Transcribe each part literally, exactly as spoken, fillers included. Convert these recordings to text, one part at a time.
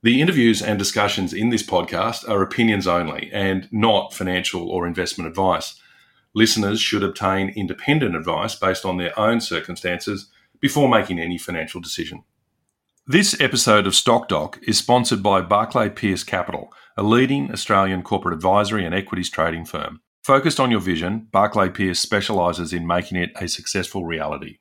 The interviews and discussions in this podcast are opinions only and not financial or investment advice. Listeners should obtain independent advice based on their own circumstances before making any financial decision. This episode of Stock Doc is sponsored by Barclay Pearce Capital, a leading Australian corporate advisory and equities trading firm. Focused on your vision, Barclay Pearce specialises in making it a successful reality.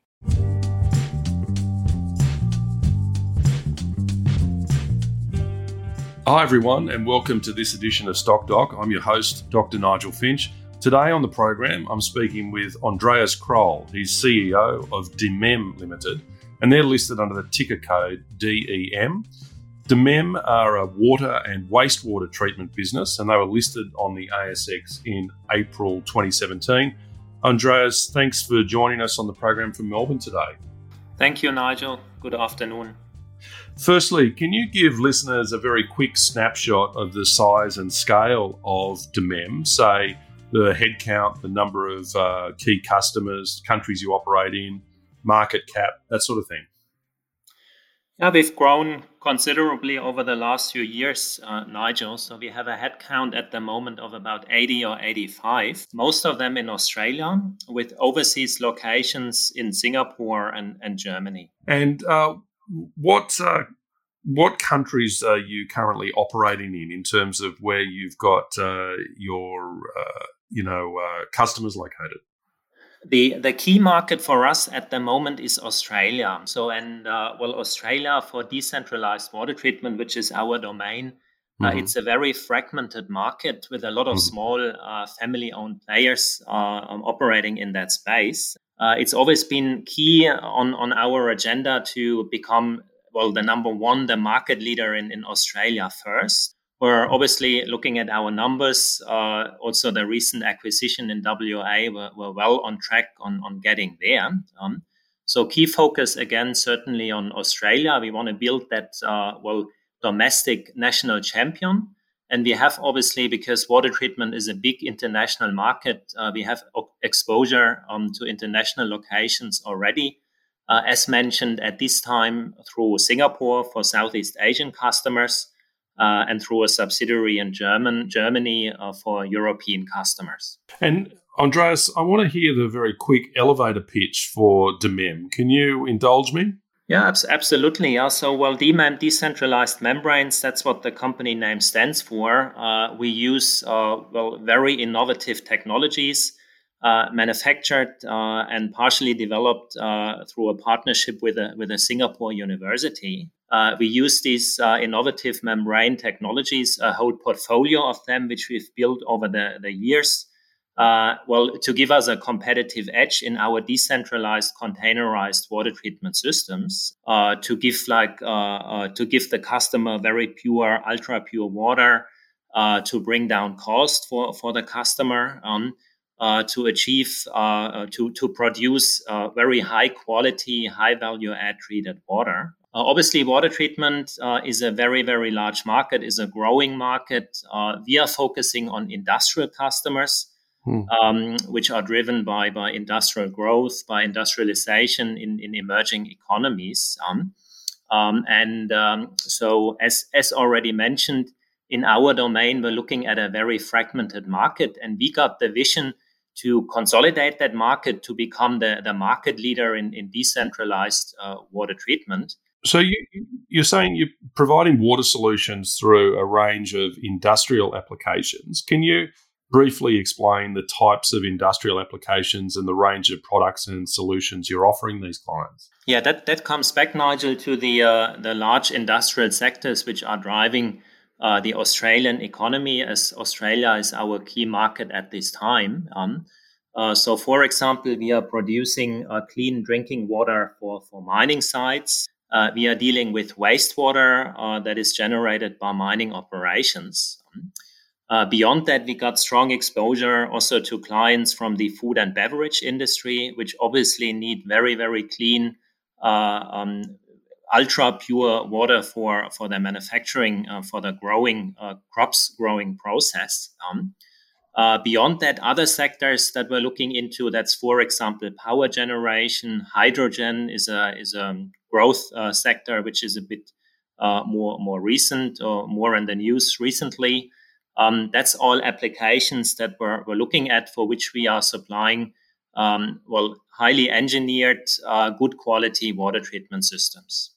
Hi everyone, and welcome to this edition of Stock Doc. I'm your host, Doctor Nigel Finch. Today on the program, I'm speaking with Andreas Kroll. He's C E O of DEMEM Limited, and they're listed under the ticker code D E M. DEMEM are a water and wastewater treatment business, and they were listed on the A S X in April twenty seventeen. Andreas, thanks for joining us on the program from Melbourne today. Thank you, Nigel. Good afternoon. Firstly, can you give listeners a very quick snapshot of the size and scale of DEMEM, say the headcount, the number of uh, key customers, countries you operate in, market cap, that sort of thing? Yeah, we've grown considerably over the last few years, uh, Nigel. So we have a headcount at the moment of about eighty or eighty-five, most of them in Australia, with overseas locations in Singapore and, and Germany. And uh, what uh, what countries are you currently operating in, in terms of where you've got uh, your uh, you know uh, customers located? The the key market for us at the moment is Australia. So, and uh, well, Australia for decentralized water treatment, which is our domain, uh, mm-hmm. it's a very fragmented market with a lot of mm-hmm. small uh, family-owned players uh, um, operating in that space. Uh, it's always been key on, on our agenda to become, well, the number one, the market leader in, in Australia first. We're obviously looking at our numbers. Uh, also, the recent acquisition in W A, we're, we're well on track on, on getting there. Um, so key focus, again, certainly on Australia. We want to build that, uh, well, domestic national champion. And we have, obviously, because water treatment is a big international market, uh, we have exposure um, to international locations already. Uh, as mentioned, at this time, through Singapore for Southeast Asian customers, Uh, and through a subsidiary in German, Germany uh, for European customers. And Andreas, I want to hear the very quick elevator pitch for DEMEM. Can you indulge me? Yeah, absolutely. Yeah. So, well, DEMEM, decentralized membranes, that's what the company name stands for. Uh, we use, uh, well, very innovative technologies uh, manufactured uh, and partially developed uh, through a partnership with a, with a Singapore university. Uh, we use these uh, innovative membrane technologies, a whole portfolio of them, which we've built over the, the years, uh, well, to give us a competitive edge in our decentralized, containerized water treatment systems, uh, to give like uh, uh, to give the customer very pure, ultra pure water, uh, to bring down cost for, for the customer, um, uh, to achieve, uh, to to produce uh, very high quality, high value add treated water. Uh, obviously, water treatment uh, is a very, very large market, is a growing market. Uh, we are focusing on industrial customers, hmm. um, which are driven by, by industrial growth, by industrialization in, in emerging economies. Um, um, and um, so, as, as already mentioned, in our domain, we're looking at a very fragmented market, and we got the vision to consolidate that market to become the, the market leader in, in decentralized uh, water treatment. So you, you're saying you're providing water solutions through a range of industrial applications. Can you briefly explain the types of industrial applications and the range of products and solutions you're offering these clients? Yeah, that, that comes back, Nigel, to the uh, the large industrial sectors which are driving uh, the Australian economy, as Australia is our key market at this time. Um, uh, so, for example, we are producing uh, clean drinking water for, for mining sites. Uh, we are dealing with wastewater uh, that is generated by mining operations. Uh, beyond that, we got strong exposure also to clients from the food and beverage industry, which obviously need very, very clean, uh, um, ultra pure water for, for their manufacturing, uh, for the growing uh, crops growing process. Um, uh, beyond that, other sectors that we're looking into, that's, for example, power generation. Hydrogen is a is a growth uh, sector, which is a bit uh, more more recent or more in the news recently. Um, that's all applications that we're, we're looking at, for which we are supplying um, well highly engineered, uh, good quality water treatment systems.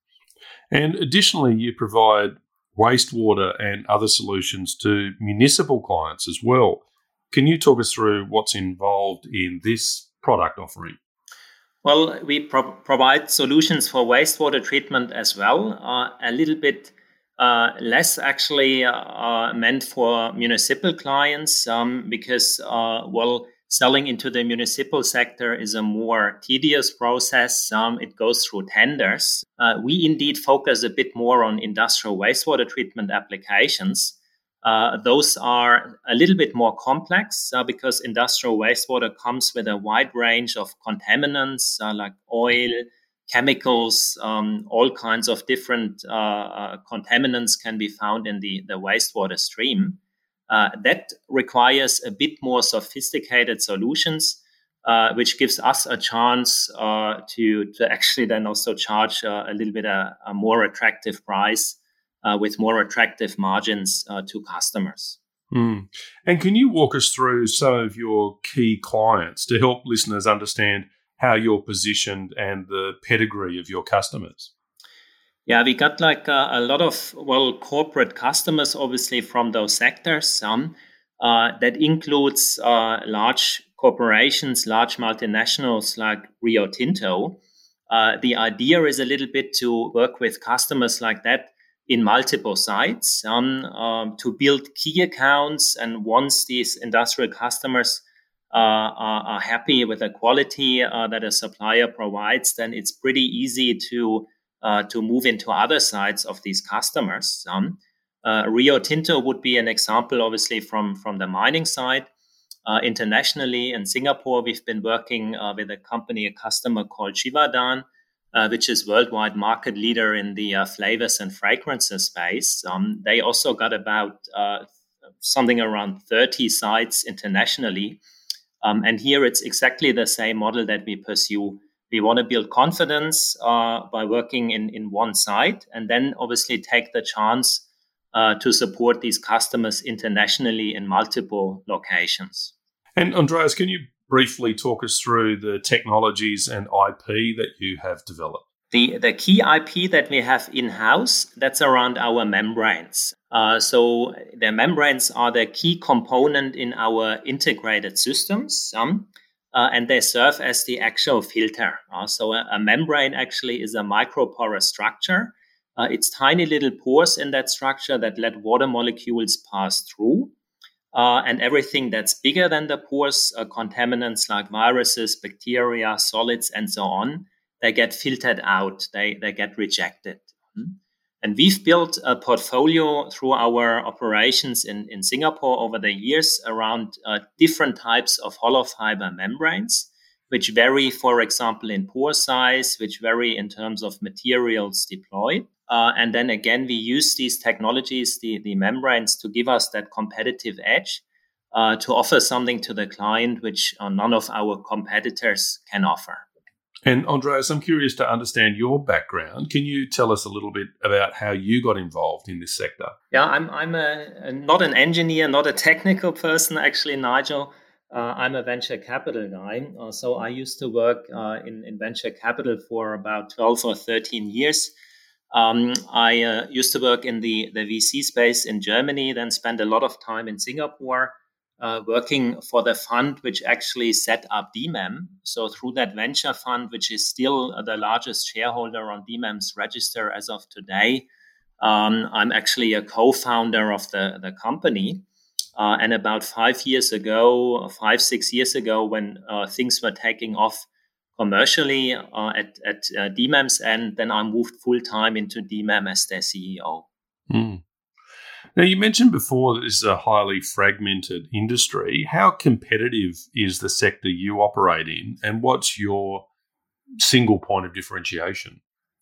And additionally, you provide wastewater and other solutions to municipal clients as well. Can you talk us through what's involved in this product offering? Well, we pro- provide solutions for wastewater treatment as well, uh, a little bit uh, less actually uh, meant for municipal clients um, because, uh, well, selling into the municipal sector is a more tedious process. Um, it goes through tenders. Uh, we indeed focus a bit more on industrial wastewater treatment applications. Uh, those are a little bit more complex uh, because industrial wastewater comes with a wide range of contaminants uh, like oil, chemicals, um, all kinds of different uh, uh, contaminants can be found in the, the wastewater stream. Uh, that requires a bit more sophisticated solutions, uh, which gives us a chance uh, to, to actually then also charge uh, a little bit a, a more attractive price Uh, with more attractive margins uh, to customers. Mm. And can you walk us through some of your key clients to help listeners understand how you're positioned and the pedigree of your customers? Yeah, we got like uh, a lot of, well, corporate customers, obviously, from those sectors. Some uh, that includes uh, large corporations, large multinationals like Rio Tinto. Uh, the idea is a little bit to work with customers like that in multiple sites um, um, to build key accounts. And once these industrial customers uh, are, are happy with the quality uh, that a supplier provides, then it's pretty easy to uh, to move into other sites of these customers. Um, uh, Rio Tinto would be an example, obviously, from, from the mining side. Uh, internationally, in Singapore, we've been working uh, with a company, a customer called Givaudan, Uh, which is worldwide market leader in the uh, flavors and fragrances space. Um, they also got about uh, something around thirty sites internationally. Um, and here it's exactly the same model that we pursue. We want to build confidence uh, by working in, in one site, and then obviously take the chance uh, to support these customers internationally in multiple locations. And Andreas, can you briefly talk us through the technologies and I P that you have developed? The, the key I P that we have in-house, that's around our membranes. Uh, so the membranes are the key component in our integrated systems, um, uh, and they serve as the actual filter. Uh, so a, a membrane actually is a microporous structure. Uh, it's tiny little pores in that structure that let water molecules pass through. Uh, and everything that's bigger than the pores, uh, contaminants like viruses, bacteria, solids, and so on, they get filtered out. They, they get rejected. Mm-hmm. And we've built a portfolio through our operations in, in Singapore over the years around uh, different types of hollow fiber membranes, which vary, for example, in pore size, which vary in terms of materials deployed. Uh, and then again, we use these technologies, the, the membranes, to give us that competitive edge, uh, to offer something to the client which uh, none of our competitors can offer. And Andreas, I'm curious to understand your background. Can you tell us a little bit about how you got involved in this sector? Yeah, I'm I'm a, a not an engineer, not a technical person, actually, Nigel. Uh, I'm a venture capital guy. Uh, so I used to work uh, in, in venture capital for about twelve or thirteen years. Um, I uh, used to work in the, the V C space in Germany, then spent a lot of time in Singapore uh, working for the fund which actually set up D M E M. So through that venture fund, which is still the largest shareholder on D M E M's register as of today, um, I'm actually a co-founder of the, the company. Uh, and about five years ago, five, six years ago, when uh, things were taking off commercially uh, at, at uh, D M E M's end, then I moved full-time into D M E M as their C E O. Mm. Now, you mentioned before that this is a highly fragmented industry. How competitive is the sector you operate in, and what's your single point of differentiation?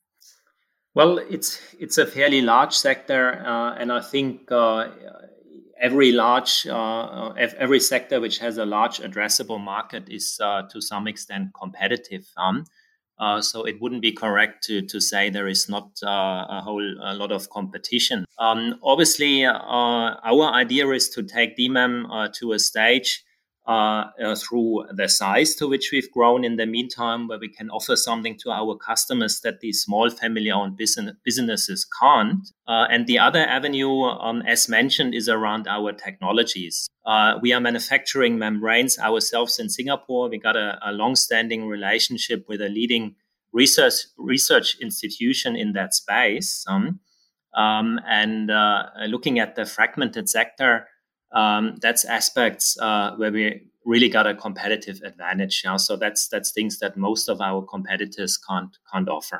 Well, it's it's a fairly large sector, uh, and I think uh, every large uh, every sector which has a large addressable market is uh, to some extent competitive. Um, Uh, so it wouldn't be correct to to say there is not uh, a whole a lot of competition. Um, obviously, uh, our idea is to take D M E M uh, to a stage uh, uh, through the size to which we've grown in the meantime, where we can offer something to our customers that these small family-owned business, businesses can't. Uh, and the other avenue, um, as mentioned, is around our technologies. Uh, we are manufacturing membranes ourselves in Singapore. We got a, a long-standing relationship with a leading research research institution in that space. Um, um, and uh, looking at the fragmented sector, um, that's aspects uh, where we really got a competitive advantage. You know? So that's that's things that most of our competitors can't can't offer.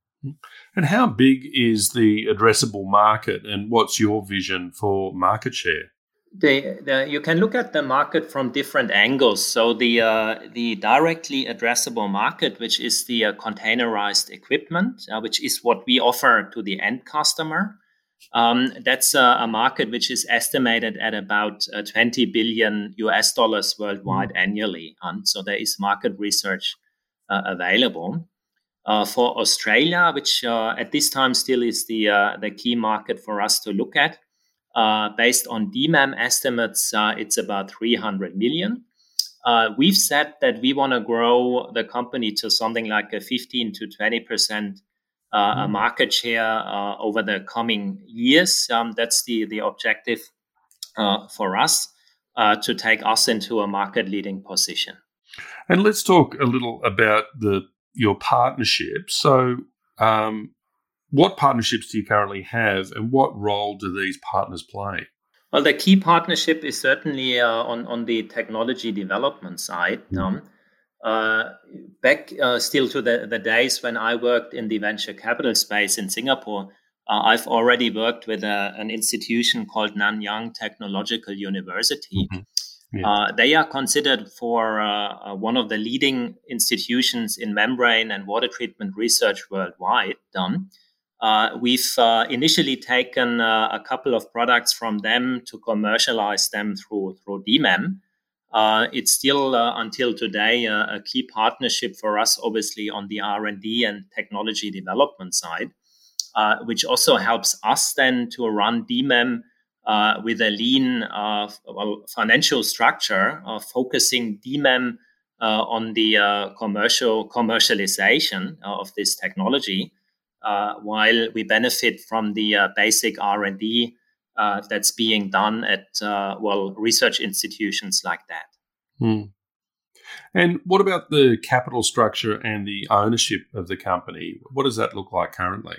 And how big is the addressable market, and what's your vision for market share? The, the, you can look at the market from different angles. So the uh, the directly addressable market, which is the uh, containerized equipment, uh, which is what we offer to the end customer, um, that's uh, a market which is estimated at about uh, twenty billion U S dollars worldwide mm. annually. And so there is market research uh, available. Uh, for Australia, which uh, at this time still is the uh, the key market for us to look at. Uh, based on D M E M estimates, uh, it's about three hundred million. Uh, we've said that we want to grow the company to something like a fifteen to twenty percent uh, mm. market share uh, over the coming years. Um, that's the, the objective uh, for us uh, to take us into a market leading position. And let's talk a little about the your partnerships. So, um, what partnerships do you currently have, and what role do these partners play? Well, the key partnership is certainly uh, on, on the technology development side. Mm-hmm. Um, uh, back uh, still to the, the days when I worked in the venture capital space in Singapore, uh, I've already worked with a, an institution called Nanyang Technological University. Mm-hmm. Yeah. Uh, they are considered for uh, uh, one of the leading institutions in membrane and water treatment research worldwide. Um, uh, we've uh, initially taken uh, a couple of products from them to commercialize them through through D M E M. Uh, it's still uh, until today uh, a key partnership for us, obviously on the R and D and technology development side, uh, which also helps us then to run D M E M Uh, with a lean uh, well, financial structure, uh, focusing D M E M uh, on the uh, commercial commercialization of this technology, uh, while we benefit from the uh, basic R and D uh, that's being done at uh, well research institutions like that. Hmm. And what about the capital structure and the ownership of the company? What does that look like currently?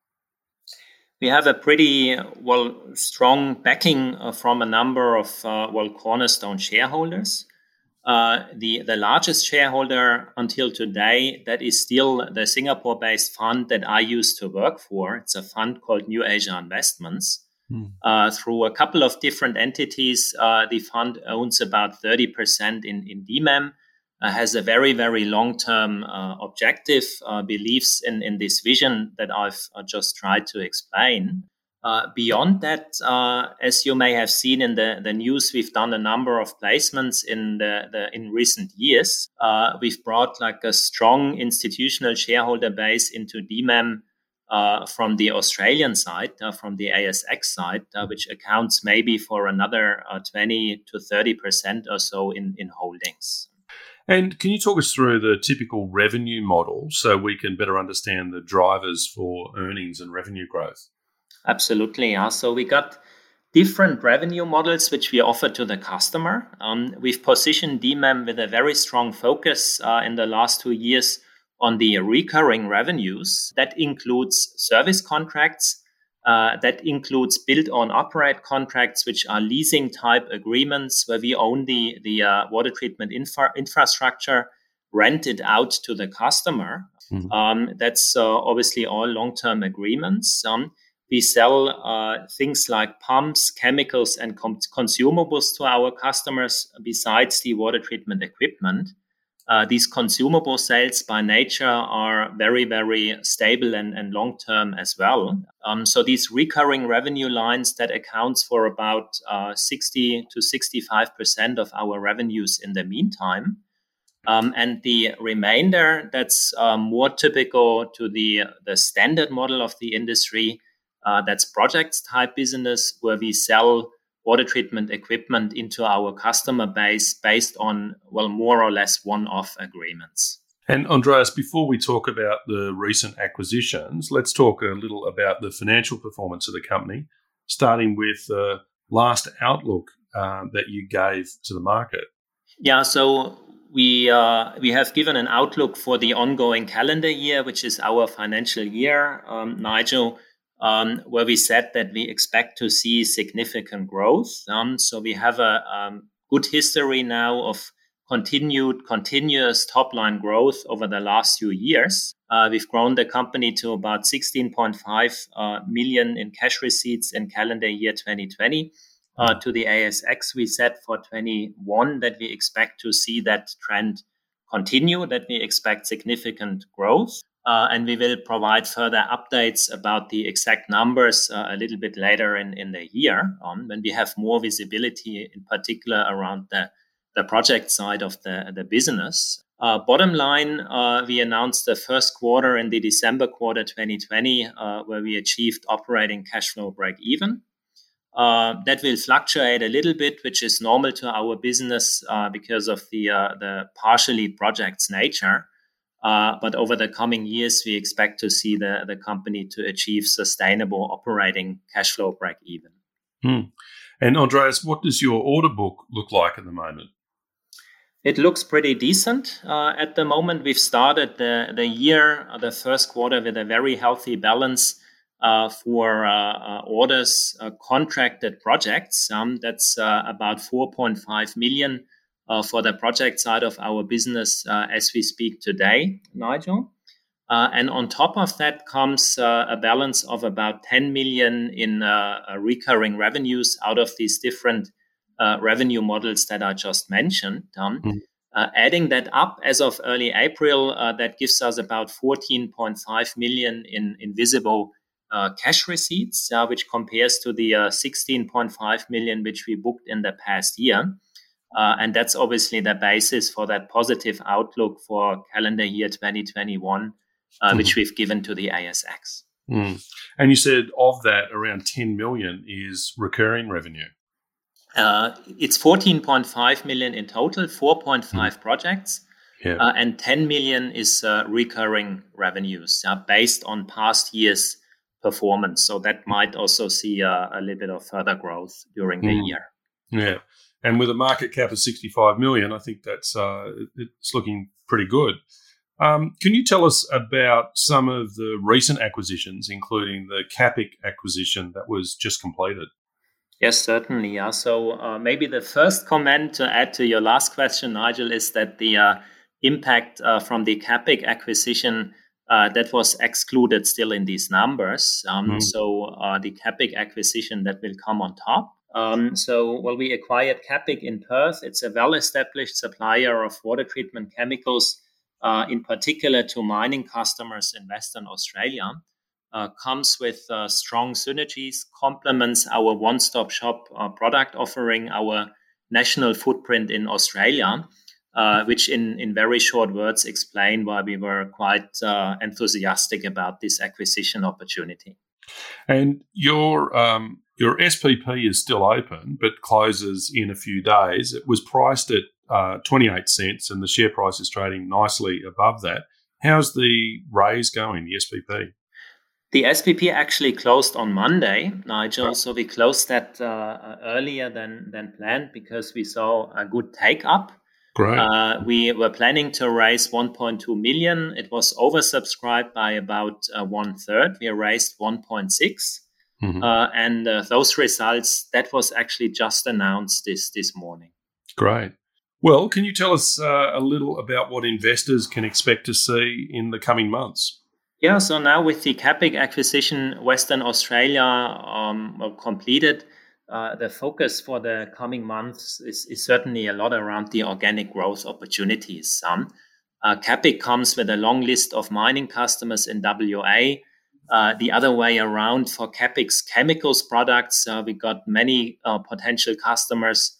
We have a pretty well strong backing uh, from a number of uh, well cornerstone shareholders. Uh, the the largest shareholder until today, that is still the Singapore-based fund that I used to work for. It's a fund called New Asia Investments. Hmm. Uh, through a couple of different entities, uh, the fund owns about thirty percent in in D M E M. Uh, has a very, very long-term uh, objective, uh, believes in, in this vision that I've uh, just tried to explain. Uh, beyond that, uh, as you may have seen in the, the news, we've done a number of placements in the, the in recent years. Uh, we've brought like a strong institutional shareholder base into D M E M uh, from the Australian side, uh, from the A S X side, uh, which accounts maybe for another uh, twenty to thirty percent or so in, in holdings. And can you talk us through the typical revenue model so we can better understand the drivers for earnings and revenue growth? Absolutely. Yeah. So we got different revenue models which we offer to the customer. Um, we've positioned D M E M with a very strong focus uh, in the last two years on the recurring revenues. That includes service contracts. Uh, that includes build-on-operate contracts, which are leasing-type agreements where we own the, the uh, water treatment infra- infrastructure, rent it out to the customer. Mm-hmm. Um, that's uh, obviously all long-term agreements. Um, we sell uh, things like pumps, chemicals, and com- consumables to our customers besides the water treatment equipment. Uh, these consumable sales by nature are very, very stable and, and long-term as well. Um, so these recurring revenue lines that accounts for about uh, sixty to sixty-five percent of our revenues in the meantime. Um, and the remainder, that's uh, more typical to the, the standard model of the industry. Uh, that's projects type business where we sell water treatment equipment into our customer base based on, well, more or less one-off agreements. And Andreas, before we talk about the recent acquisitions, let's talk a little about the financial performance of the company, starting with the last outlook uh, that you gave to the market. Yeah, so we uh, we have given an outlook for the ongoing calendar year, which is our financial year, um, Nigel, um, where we said that we expect to see significant growth. Um, so we have a um, good history now of continued, continuous top-line growth over the last few years. Uh, we've grown the company to about sixteen point five uh, million in cash receipts in calendar year twenty twenty. Uh, to the A S X, we said for twenty-one that we expect to see that trend continue, that we expect significant growth. Uh, and we will provide further updates about the exact numbers uh, a little bit later in, in the year um, when we have more visibility, in particular around the, the project side of the, the business. Uh, bottom line, uh, we announced the first quarter in the December quarter twenty twenty, uh, where we achieved operating cash flow break even. Uh, that will fluctuate a little bit, which is normal to our business uh, because of the uh, the partially projects nature. Uh, but over the coming years, we expect to see the, the company to achieve sustainable operating cash flow break even. Hmm. And Andreas, what does your order book look like at the moment? It looks pretty decent. Uh, at the moment, we've started the, the year, the first quarter, with a very healthy balance Uh, for uh, uh, orders, uh, contracted projects. Um, that's uh, about four point five million uh, for the project side of our business uh, as we speak today, Nigel. Uh, and on top of that comes uh, a balance of about ten million in uh, recurring revenues out of these different uh, revenue models that I just mentioned. Um, mm. uh, adding that up as of early April, uh, that gives us about fourteen point five million in, in visible Uh, cash receipts, uh, which compares to the uh, sixteen point five million which we booked in the past year. Uh, and that's obviously the basis for that positive outlook for calendar year twenty twenty-one, uh, mm-hmm. which we've given to the A S X. Mm. And you said of that, around ten million is recurring revenue. Uh, it's fourteen point five million in total, four point five mm. projects. Yeah. Uh, and ten million is uh, recurring revenues uh, based on past years' performance. So that might also see uh, a little bit of further growth during the mm. year. Yeah. And with a market cap of sixty-five million, I think that's uh, it's looking pretty good. Um, can you tell us about some of the recent acquisitions, including the Capic acquisition that was just completed? Yes, certainly. Yeah. So uh, maybe the first comment to add to your last question, Nigel, is that the uh, impact uh, from the Capic acquisition Uh, that was excluded still in these numbers. Um, mm. So uh, the Capic acquisition that will come on top. Um, so well, we acquired Capic in Perth. It's a well-established supplier of water treatment chemicals, uh, in particular to mining customers in Western Australia. Uh, comes with uh, strong synergies, complements our one-stop shop uh, product offering, our national footprint in Australia. Uh, which in, in very short words explain why we were quite uh, enthusiastic about this acquisition opportunity. And your um, your S P P is still open, but closes in a few days. It was priced at uh, twenty-eight cents and the share price is trading nicely above that. How's the raise going, the S P P? The S P P actually closed on Monday, Nigel. Right. So we closed that uh, earlier than, than planned because we saw a good take-up. Great. Uh, we were planning to raise one point two million. It was oversubscribed by about uh, one third. We raised one point six. Mm-hmm. Uh, and uh, those results, that was actually just announced this, this morning. Great. Well, can you tell us uh, a little about what investors can expect to see in the coming months? Yeah, so now with the Capic acquisition, Western Australia um, well, completed. Uh, the focus for the coming months is, is certainly a lot around the organic growth opportunities. Um, uh, Capic comes with a long list of mining customers in W A. Uh, the other way around for Capic's chemicals products, uh, we got many uh, potential customers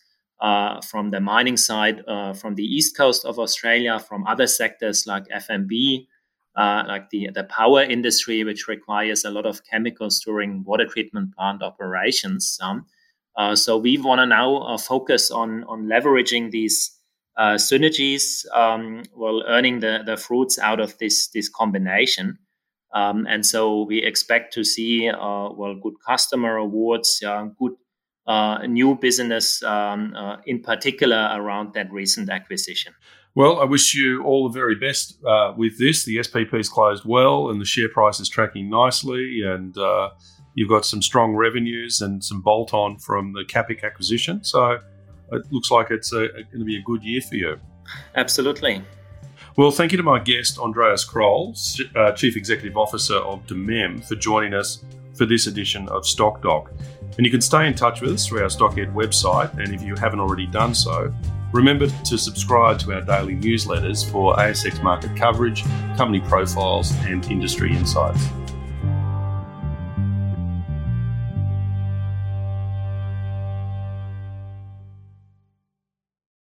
uh, from the mining side, uh, from the east coast of Australia, from other sectors like F M B, uh, like the, the power industry, which requires a lot of chemicals during water treatment plant operations. Um, uh, so we want to now uh, focus on, on leveraging these uh, synergies, um, while earning the, the fruits out of this, this combination. Um, and so we expect to see, uh, well, good customer awards, uh, good uh, new business, um, uh, in particular around that recent acquisition. Well, I wish you all the very best uh, with this. The S P P's closed well and the share price is tracking nicely, and uh, you've got some strong revenues and some bolt-on from the Capic acquisition. So it looks like it's a, a, going to be a good year for you. Absolutely. Well, thank you to my guest, Andreas Kroll, uh, Chief Executive Officer of D M E M, for joining us for this edition of Stock Doc. And you can stay in touch with us through our StockEd website. And if you haven't already done so, remember to subscribe to our daily newsletters for A S X market coverage, company profiles, and industry insights.